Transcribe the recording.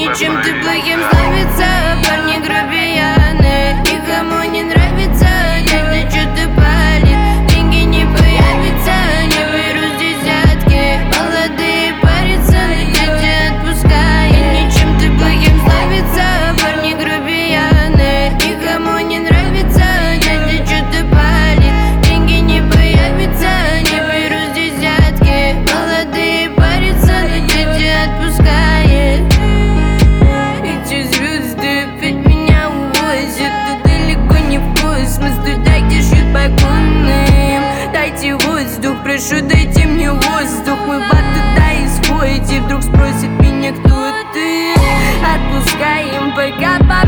ничем ты плохим славится. Парни грубияны, никому не нравится. Дядя что-то палит, деньги не появятся. Не беру здесь взятки, молодые парятся, но дядя отпускает. Ничем ты плохим славится. Парни грубияны, никому не нравится. Дядя что-то палит, деньги не появятся. Не беру здесь взятки, молодые парятся, но дядя отпускает. Эти звезды опять меня увозят, да далеко не в космос, туда, где шьют балконы. Дайте воздух, прошу, дайте мне воздух. Мы в ад туда исходим, вдруг спросят меня, кто ты. Отпускаем, пока